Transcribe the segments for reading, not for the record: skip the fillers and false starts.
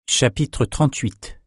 Chapitre 38.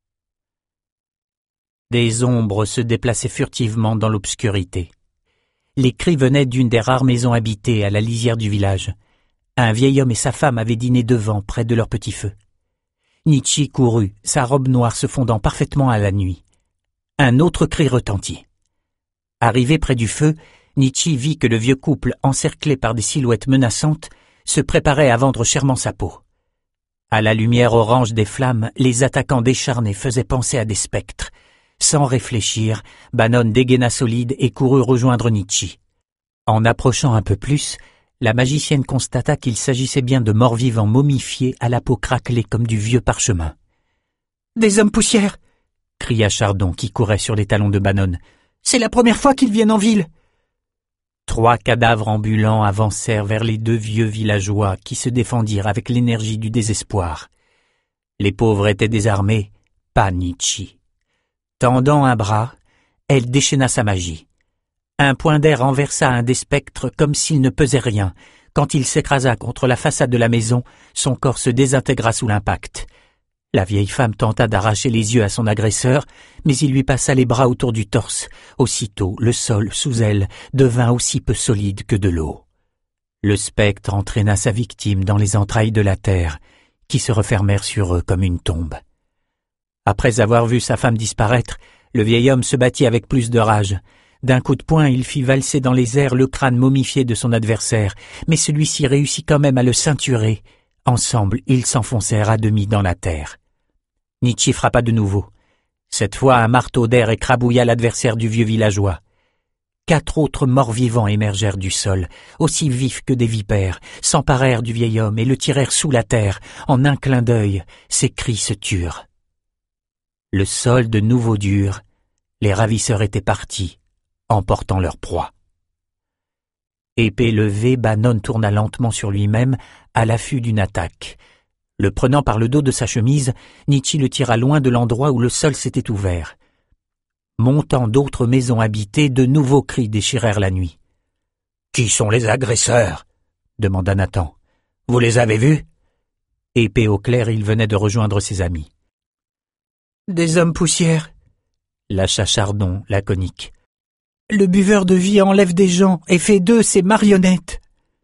Des ombres se déplaçaient furtivement dans l'obscurité. Les cris venaient d'une des rares maisons habitées à la lisière du village. Un vieil homme et sa femme avaient dîné devant, près de leur petit feu. Nietzsche courut, sa robe noire se fondant parfaitement à la nuit. Un autre cri retentit. Arrivé près du feu, Nietzsche vit que le vieux couple, encerclé par des silhouettes menaçantes, se préparait à vendre chèrement sa peau. À la lumière orange des flammes, les attaquants décharnés faisaient penser à des spectres. Sans réfléchir, Bannon dégaina solide et courut rejoindre Nietzsche. En approchant un peu plus, la magicienne constata qu'il s'agissait bien de morts-vivants momifiés à la peau craquelée comme du vieux parchemin. « Des hommes poussières !» cria Chardon qui courait sur les talons de Bannon. « C'est la première fois qu'ils viennent en ville !» 3 cadavres ambulants avancèrent vers les 2 vieux villageois qui se défendirent avec l'énergie du désespoir. Les pauvres étaient désarmés, pas Nietzsche. Tendant un bras, elle déchaîna sa magie. Un point d'air renversa un des spectres comme s'il ne pesait rien. Quand il s'écrasa contre la façade de la maison, son corps se désintégra sous l'impact. La vieille femme tenta d'arracher les yeux à son agresseur, mais il lui passa les bras autour du torse. Aussitôt, le sol, sous elle, devint aussi peu solide que de l'eau. Le spectre entraîna sa victime dans les entrailles de la terre, qui se refermèrent sur eux comme une tombe. Après avoir vu sa femme disparaître, le vieil homme se battit avec plus de rage. D'un coup de poing, il fit valser dans les airs le crâne momifié de son adversaire, mais celui-ci réussit quand même à le ceinturer. Ensemble, ils s'enfoncèrent à demi dans la terre. Nietzsche frappa de nouveau. Cette fois, un marteau d'air écrabouilla l'adversaire du vieux villageois. 4 autres morts-vivants émergèrent du sol, aussi vifs que des vipères, s'emparèrent du vieil homme et le tirèrent sous la terre. En un clin d'œil, ses cris se turent. Le sol de nouveau dur, les ravisseurs étaient partis, emportant leur proie. Épée levée, Bannon tourna lentement sur lui-même, à l'affût d'une attaque. Le prenant par le dos de sa chemise, Nietzsche le tira loin de l'endroit où le sol s'était ouvert. Montant d'autres maisons habitées, de nouveaux cris déchirèrent la nuit. « Qui sont les agresseurs ?» demanda Nathan. « Vous les avez vus ?» Épée au clair, il venait de rejoindre ses amis. « Des hommes poussières !» lâcha Chardon, laconique. « Le buveur de vie enlève des gens et fait d'eux ses marionnettes. »«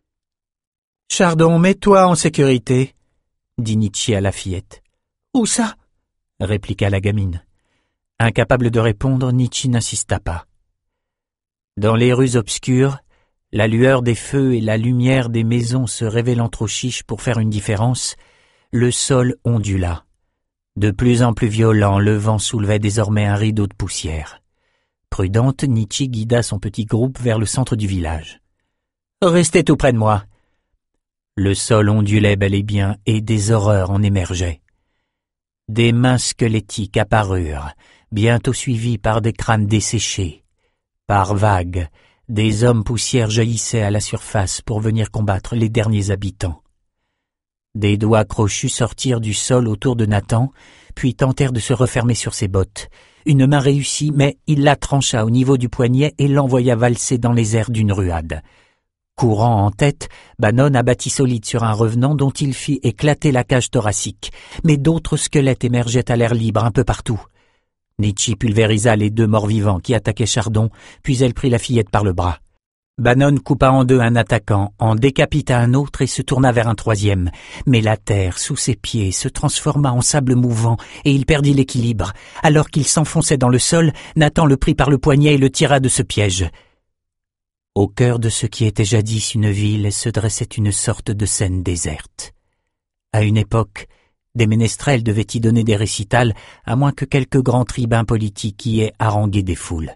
Chardon, mets-toi en sécurité !» dit Nietzsche à la fillette. « Où ça ?» répliqua la gamine. Incapable de répondre, Nietzsche n'insista pas. Dans les rues obscures, la lueur des feux et la lumière des maisons se révélant trop chiches pour faire une différence, le sol ondula. De plus en plus violent, le vent soulevait désormais un rideau de poussière. Prudente, Nietzsche guida son petit groupe vers le centre du village. « Restez tout près de moi !» Le sol ondulait bel et bien et des horreurs en émergeaient. Des mains squelettiques apparurent, bientôt suivies par des crânes desséchés. Par vagues, des hommes poussières jaillissaient à la surface pour venir combattre les derniers habitants. Des doigts crochus sortirent du sol autour de Nathan, puis tentèrent de se refermer sur ses bottes. Une main réussit, mais il la trancha au niveau du poignet et l'envoya valser dans les airs d'une ruade. Courant en tête, Bannon abattit solide sur un revenant dont il fit éclater la cage thoracique, mais d'autres squelettes émergeaient à l'air libre un peu partout. Nietzsche pulvérisa les 2 morts-vivants qui attaquaient Chardon, puis elle prit la fillette par le bras. Bannon coupa en 2 un attaquant, en décapita un autre et se tourna vers un 3e. Mais la terre, sous ses pieds, se transforma en sable mouvant et il perdit l'équilibre. Alors qu'il s'enfonçait dans le sol, Nathan le prit par le poignet et le tira de ce piège. Au cœur de ce qui était jadis une ville se dressait une sorte de scène déserte. À une époque, des ménestrels devaient y donner des récitals, à moins que quelques grands tribuns politiques y aient harangué des foules.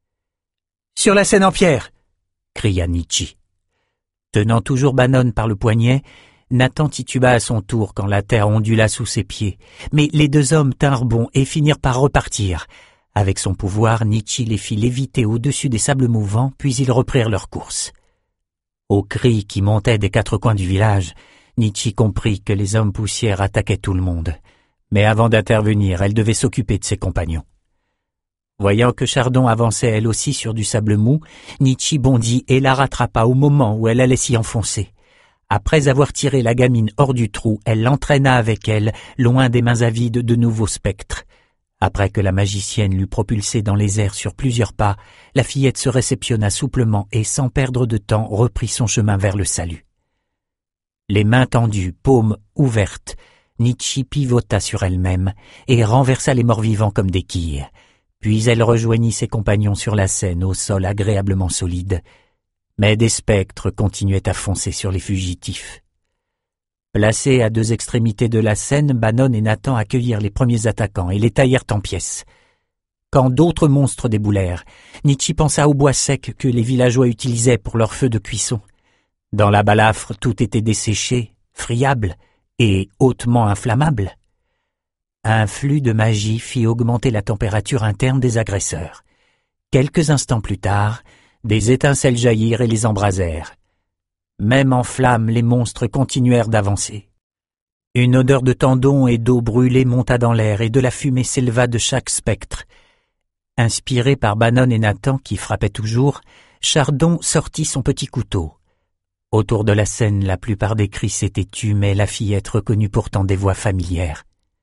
« Sur la scène en pierre !» cria Nietzsche. Tenant toujours Bannon par le poignet, Nathan tituba à son tour quand la terre ondula sous ses pieds, mais les 2 hommes tinrent bon et finirent par repartir. Avec son pouvoir, Nietzsche les fit léviter au-dessus des sables mouvants, puis ils reprirent leur course. Aux cris qui montaient des 4 coins du village, Nietzsche comprit que les hommes poussières attaquaient tout le monde. Mais avant d'intervenir, elle devait s'occuper de ses compagnons. Voyant que Chardon avançait elle aussi sur du sable mou, Nietzsche bondit et la rattrapa au moment où elle allait s'y enfoncer. Après avoir tiré la gamine hors du trou, elle l'entraîna avec elle, loin des mains avides de nouveaux spectres. Après que la magicienne l'eut propulsée dans les airs sur plusieurs pas, la fillette se réceptionna souplement et, sans perdre de temps, reprit son chemin vers le salut. Les mains tendues, paumes ouvertes, Nietzsche pivota sur elle-même et renversa les morts-vivants comme des quilles. Puis elle rejoignit ses compagnons sur la scène au sol agréablement solide. Mais des spectres continuaient à foncer sur les fugitifs. Placés à deux extrémités de la scène, Bannon et Nathan accueillirent les premiers attaquants et les taillèrent en pièces. Quand d'autres monstres déboulèrent, Nietzsche pensa au bois sec que les villageois utilisaient pour leur feu de cuisson. Dans la balafre, tout était desséché, friable et hautement inflammable. Un flux de magie fit augmenter la température interne des agresseurs. Quelques instants plus tard, des étincelles jaillirent et les embrasèrent. Même en flammes, les monstres continuèrent d'avancer. Une odeur de tendons et d'eau brûlée monta dans l'air et de la fumée s'éleva de chaque spectre. Inspiré par Bannon et Nathan qui frappaient toujours, Chardon sortit son petit couteau. Autour de la scène, la plupart des cris s'étaient tus, mais la fillette reconnut pourtant des voix familières.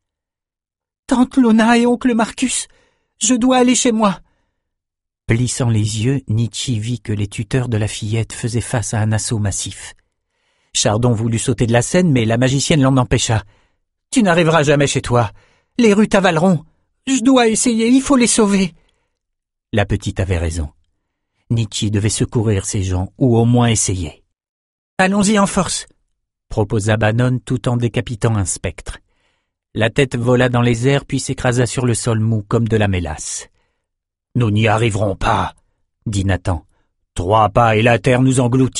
« Tante Luna et oncle Marcus, je dois aller chez moi !» Plissant les yeux, Nietzsche vit que les tuteurs de la fillette faisaient face à un assaut massif. Chardon voulut sauter de la scène, mais la magicienne l'en empêcha. « Tu n'arriveras jamais chez toi. Les rues t'avaleront. Je dois essayer, il faut les sauver. » La petite avait raison. Nietzsche devait secourir ces gens, ou au moins essayer. « Allons-y en force !» proposa Bannon tout en décapitant un spectre. La tête vola dans les airs puis s'écrasa sur le sol mou comme de la mélasse. « Nous n'y arriverons pas, » dit Nathan. « 3 pas et la terre nous engloutira. »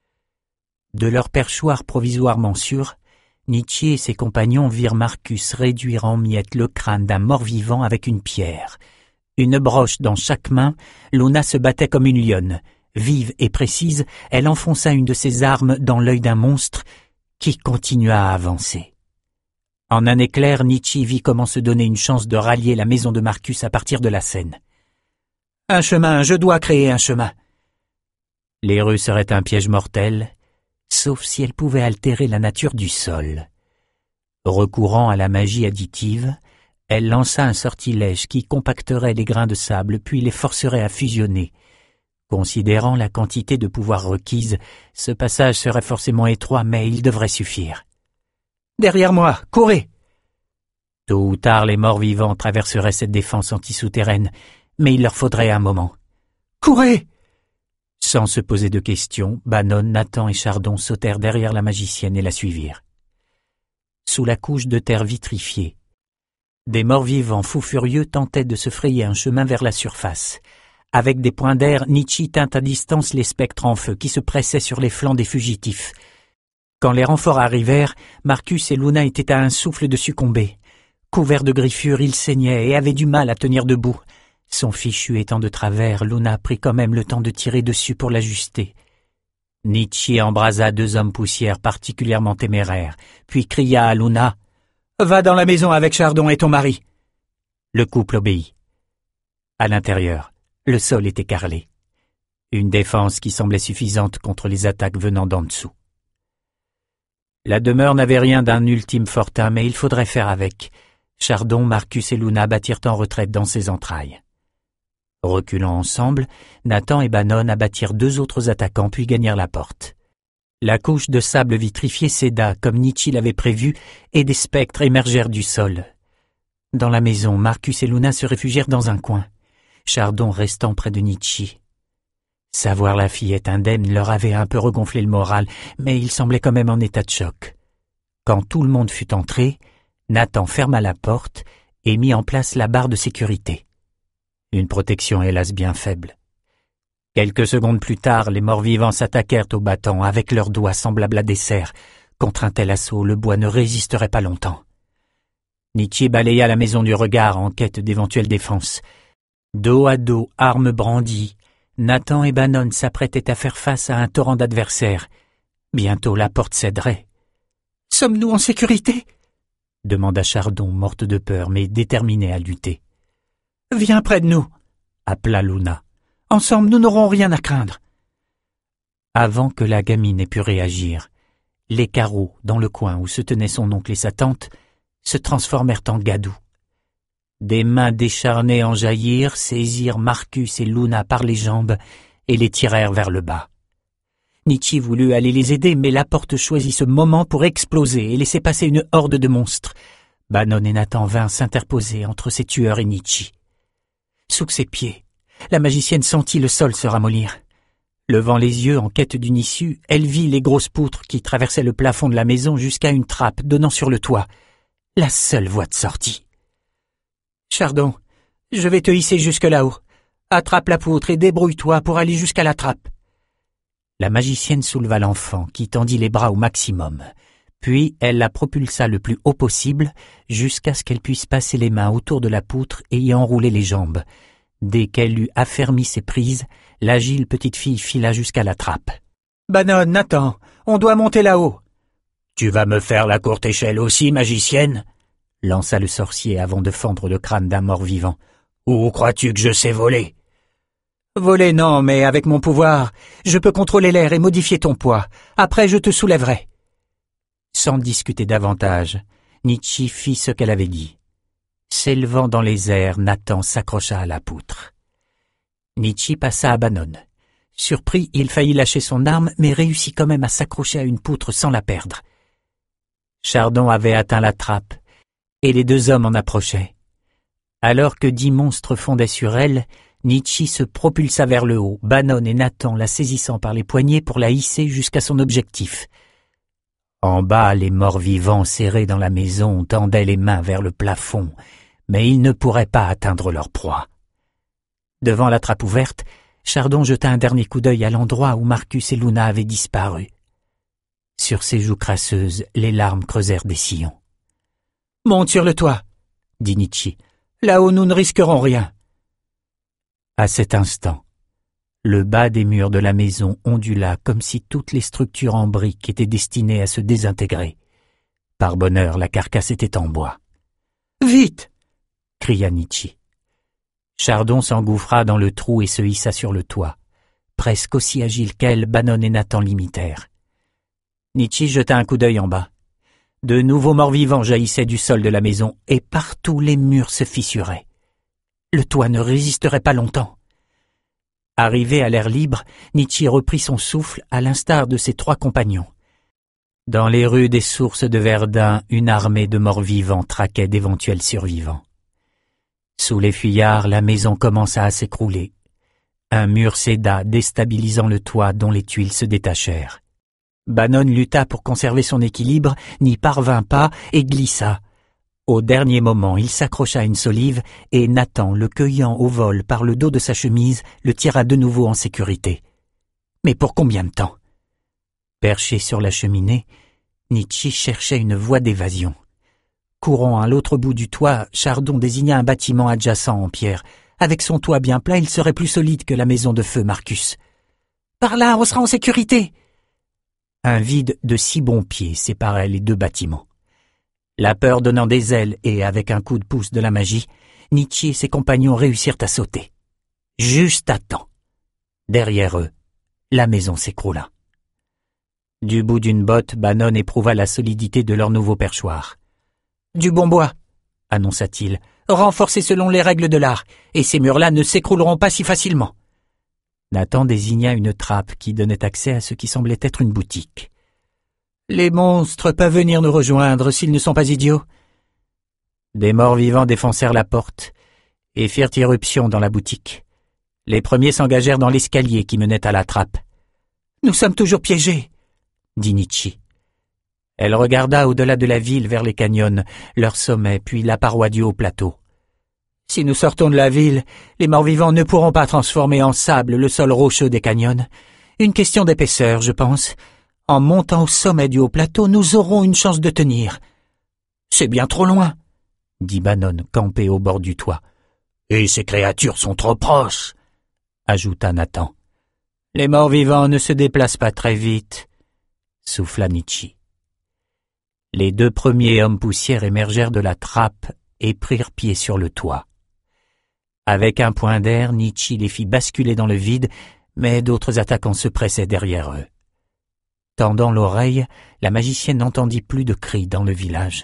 De leur perchoir provisoirement sûr, Nietzsche et ses compagnons virent Marcus réduire en miettes le crâne d'un mort-vivant avec une pierre. Une broche dans chaque main, Luna se battait comme une lionne. Vive et précise, elle enfonça une de ses armes dans l'œil d'un monstre qui continua à avancer. En un éclair, Nietzsche vit comment se donner une chance de rallier la maison de Marcus à partir de la scène. « Un chemin, je dois créer un chemin !» Les rues seraient un piège mortel, sauf si elles pouvaient altérer la nature du sol. Recourant à la magie additive, elle lança un sortilège qui compacterait les grains de sable puis les forcerait à fusionner. Considérant la quantité de pouvoir requise, ce passage serait forcément étroit, mais il devrait suffire. « Derrière moi, courez !» Tôt ou tard, les morts-vivants traverseraient cette défense anti-souterraine, mais il leur faudrait un moment. « Courez !» Sans se poser de questions, Bannon, Nathan et Chardon sautèrent derrière la magicienne et la suivirent. Sous la couche de terre vitrifiée, des morts-vivants fous furieux tentaient de se frayer un chemin vers la surface. Avec des points d'air, Nietzsche tint à distance les spectres en feu qui se pressaient sur les flancs des fugitifs. Quand les renforts arrivèrent, Marcus et Luna étaient à un souffle de succomber. Couverts de griffures, il saignait et avait du mal à tenir debout. Son fichu étant de travers, Luna prit quand même le temps de tirer dessus pour l'ajuster. Nietzsche embrasa 2 hommes poussières particulièrement téméraires, puis cria à Luna « Va dans la maison avec Chardon et ton mari !» Le couple obéit. À l'intérieur, le sol était carrelé. Une défense qui semblait suffisante contre les attaques venant d'en dessous. La demeure n'avait rien d'un ultime fortin, mais il faudrait faire avec. Chardon, Marcus et Luna battirent en retraite dans ses entrailles. Reculant ensemble, Nathan et Bannon abattirent 2 autres attaquants puis gagnèrent la porte. La couche de sable vitrifié céda, comme Nietzsche l'avait prévu, et des spectres émergèrent du sol. Dans la maison, Marcus et Luna se réfugièrent dans un coin, Chardon restant près de Nietzsche. Savoir la fillette indemne leur avait un peu regonflé le moral, mais ils semblaient quand même en état de choc. Quand tout le monde fut entré, Nathan ferma la porte et mit en place la barre de sécurité. Une protection hélas bien faible. Quelques secondes plus tard, les morts-vivants s'attaquèrent au battant avec leurs doigts semblables à des serres. Contre un tel assaut, le bois ne résisterait pas longtemps. Nietzsche balaya la maison du regard en quête d'éventuelles défenses. Dos à dos, armes brandies, Nathan et Bannon s'apprêtaient à faire face à un torrent d'adversaires. Bientôt la porte céderait. « Sommes-nous en sécurité ?» demanda Chardon, morte de peur mais déterminée à lutter. « Viens près de nous !» appela Luna. « Ensemble, nous n'aurons rien à craindre. » Avant que la gamine ait pu réagir, Les carreaux, dans le coin où se tenaient son oncle et sa tante, se transformèrent en gadous. Des mains décharnées en jaillirent, saisirent Marcus et Luna par les jambes et les tirèrent vers le bas. Nietzsche voulut aller les aider, mais la porte choisit ce moment pour exploser et laisser passer une horde de monstres. Bannon et Nathan vinrent s'interposer entre ces tueurs et Nietzsche. Sous ses pieds, la magicienne sentit le sol se ramollir. Levant les yeux en quête d'une issue, elle vit les grosses poutres qui traversaient le plafond de la maison jusqu'à une trappe donnant sur le toit. La seule voie de sortie. « Chardon, je vais te hisser jusque là-haut. Attrape la poutre et débrouille-toi pour aller jusqu'à la trappe. » La magicienne souleva l'enfant qui tendit les bras au maximum. Puis elle la propulsa le plus haut possible jusqu'à ce qu'elle puisse passer les mains autour de la poutre et y enrouler les jambes. Dès qu'elle eut affermi ses prises, l'agile petite fille fila jusqu'à la trappe. « Bannon, Nathan, on doit monter là-haut. »« Tu vas me faire la courte échelle aussi, magicienne ?» lança le sorcier avant de fendre le crâne d'un mort-vivant. « Ou crois-tu que je sais voler ?»« Voler, non, mais avec mon pouvoir, je peux contrôler l'air et modifier ton poids. Après, je te soulèverai. » Sans discuter davantage, Nietzsche fit ce qu'elle avait dit. S'élevant dans les airs, Nathan s'accrocha à la poutre. Nietzsche passa à Bannon. Surpris, il faillit lâcher son arme, mais réussit quand même à s'accrocher à une poutre sans la perdre. Chardon avait atteint la trappe, et les deux hommes en approchaient. Alors que 10 monstres fondaient sur elle, Nietzsche se propulsa vers le haut, Bannon et Nathan la saisissant par les poignets pour la hisser jusqu'à son objectif. En bas, les morts-vivants serrés dans la maison tendaient les mains vers le plafond, mais ils ne pourraient pas atteindre leur proie. Devant la trappe ouverte, Chardon jeta un dernier coup d'œil à l'endroit où Marcus et Luna avaient disparu. Sur ses joues crasseuses, les larmes creusèrent des sillons. « Monte sur le toit !» dit Nietzsche. « Là-haut, nous ne risquerons rien. » À cet instant, le bas des murs de la maison ondula comme si toutes les structures en briques étaient destinées à se désintégrer. Par bonheur, la carcasse était en bois. « Vite !» cria Nietzsche. Chardon s'engouffra dans le trou et se hissa sur le toit. Presque aussi agile qu'elle, Bannon et Nathan l'imitèrent. Nietzsche jeta un coup d'œil en bas. De nouveaux morts-vivants jaillissaient du sol de la maison et partout les murs se fissuraient. Le toit ne résisterait pas longtemps. Arrivé à l'air libre, Nietzsche reprit son souffle à l'instar de ses 3 compagnons. Dans les rues des sources de Verdun, une armée de morts-vivants traquait d'éventuels survivants. Sous les fuyards, la maison commença à s'écrouler. Un mur céda, déstabilisant le toit dont les tuiles se détachèrent. Bannon lutta pour conserver son équilibre, n'y parvint pas et glissa. Au dernier moment, il s'accrocha à une solive et Nathan, le cueillant au vol par le dos de sa chemise, le tira de nouveau en sécurité. Mais pour combien de temps? Perché sur la cheminée, Nietzsche cherchait une voie d'évasion. Courant à l'autre bout du toit, Chardon désigna un bâtiment adjacent en pierre. Avec son toit bien plat, il serait plus solide que la maison de feu Marcus. « Par là, on sera en sécurité !» Un vide de 6 bons pieds séparait les 2 bâtiments. La peur donnant des ailes et avec un coup de pouce de la magie, Nietzsche et ses compagnons réussirent à sauter. Juste à temps. Derrière eux, la maison s'écroula. Du bout d'une botte, Bannon éprouva la solidité de leur nouveau perchoir. « Du bon bois !» annonça-t-il, « renforcé selon les règles de l'art, et ces murs-là ne s'écrouleront pas si facilement. » Nathan désigna une trappe qui donnait accès à ce qui semblait être une boutique. « Les monstres peuvent venir nous rejoindre s'ils ne sont pas idiots. » Des morts-vivants défoncèrent la porte et firent irruption dans la boutique. Les premiers s'engagèrent dans l'escalier qui menait à la trappe. « Nous sommes toujours piégés !» dit Nietzsche. Elle regarda au-delà de la ville vers les canyons, leur sommet, puis la paroi du haut plateau. « Si nous sortons de la ville, les morts-vivants ne pourront pas transformer en sable le sol rocheux des canyons. Une question d'épaisseur, je pense. En montant au sommet du haut plateau, nous aurons une chance de tenir. »« C'est bien trop loin !» dit Bannon, campé au bord du toit. « Et ces créatures sont trop proches !» ajouta Nathan. « Les morts-vivants ne se déplacent pas très vite !» souffla Nietzsche. Les 2 premiers hommes poussières émergèrent de la trappe et prirent pied sur le toit. Avec un point d'air, Nietzsche les fit basculer dans le vide, mais d'autres attaquants se pressaient derrière eux. Tendant l'oreille, la magicienne n'entendit plus de cris dans le village.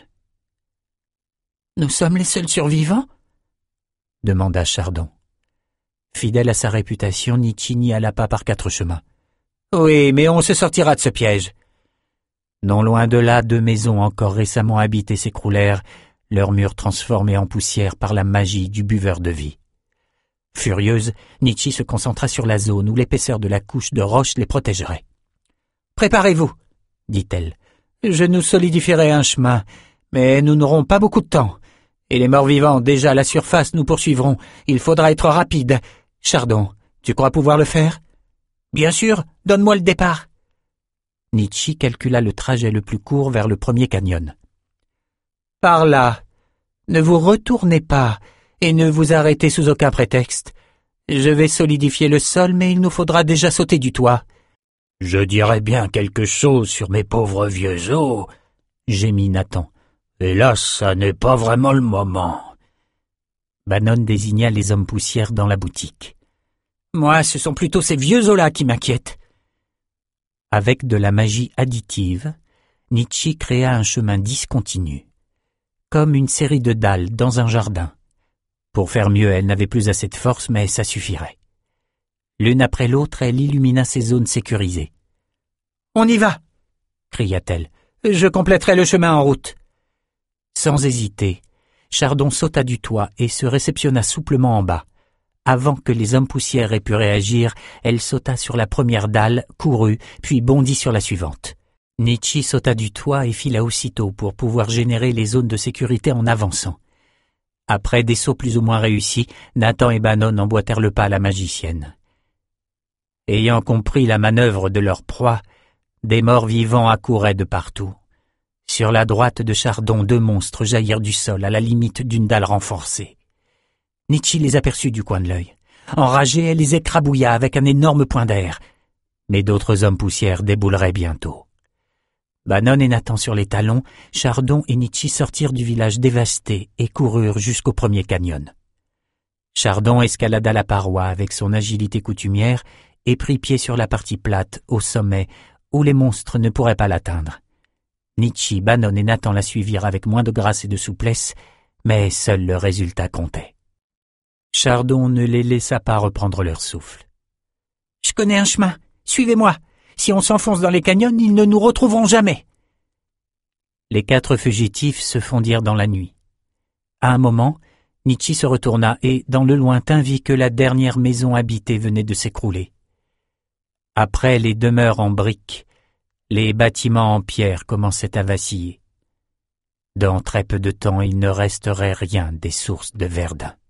« Nous sommes les seuls survivants ?» demanda Chardon. Fidèle à sa réputation, Nietzsche n'y alla pas par 4 chemins. « Oui, mais on se sortira de ce piège. » Non loin de là, 2 maisons encore récemment habitées s'écroulèrent, leurs murs transformés en poussière par la magie du buveur de vie. Furieuse, Nietzsche se concentra sur la zone où l'épaisseur de la couche de roche les protégerait. « Préparez-vous, » dit-elle. « Je nous solidifierai un chemin, mais nous n'aurons pas beaucoup de temps. Et les morts-vivants, déjà à la surface, nous poursuivront. Il faudra être rapide. Chardon, tu crois pouvoir le faire ? » « Bien sûr, donne-moi le départ. » Nietzsche calcula le trajet le plus court vers le premier canyon. « Par là. Ne vous retournez pas et ne vous arrêtez sous aucun prétexte. Je vais solidifier le sol, mais il nous faudra déjà sauter du toit. »« Je dirais bien quelque chose sur mes pauvres vieux os, » gémit Nathan. « Et là, ça n'est pas vraiment le moment. » Bannon désigna les hommes poussières dans la boutique. « Moi, ce sont plutôt ces vieux os-là qui m'inquiètent. » Avec de la magie additive, Nietzsche créa un chemin discontinu, comme une série de dalles dans un jardin. Pour faire mieux, elle n'avait plus assez de force, mais ça suffirait. L'une après l'autre, elle illumina ces zones sécurisées. « On y va !» cria-t-elle. « Je compléterai le chemin en route. » Sans hésiter, Chardon sauta du toit et se réceptionna souplement en bas. Avant que les hommes poussières aient pu réagir, elle sauta sur la première dalle, courut, puis bondit sur la suivante. Nietzsche sauta du toit et fila aussitôt pour pouvoir générer les zones de sécurité en avançant. Après des sauts plus ou moins réussis, Nathan et Bannon emboîtèrent le pas à la magicienne. Ayant compris la manœuvre de leur proie, des morts vivants accouraient de partout. Sur la droite de Chardon, 2 monstres jaillirent du sol à la limite d'une dalle renforcée. Nietzsche les aperçut du coin de l'œil. Enragée, elle les écrabouilla avec un énorme point d'air. Mais d'autres hommes poussières débouleraient bientôt. Bannon et Nathan sur les talons, Chardon et Nietzsche sortirent du village dévasté et coururent jusqu'au premier canyon. Chardon escalada la paroi avec son agilité coutumière et prit pied sur la partie plate, au sommet, où les monstres ne pourraient pas l'atteindre. Nietzsche, Bannon et Nathan la suivirent avec moins de grâce et de souplesse, mais seul le résultat comptait. Chardon ne les laissa pas reprendre leur souffle. « Je connais un chemin, suivez-moi. Si on s'enfonce dans les canyons, ils ne nous retrouveront jamais. » Les 4 fugitifs se fondirent dans la nuit. À un moment, Nietzsche se retourna et, dans le lointain, vit que la dernière maison habitée venait de s'écrouler. Après les demeures en briques, les bâtiments en pierre commençaient à vaciller. Dans très peu de temps, il ne resterait rien des sources de Verdun.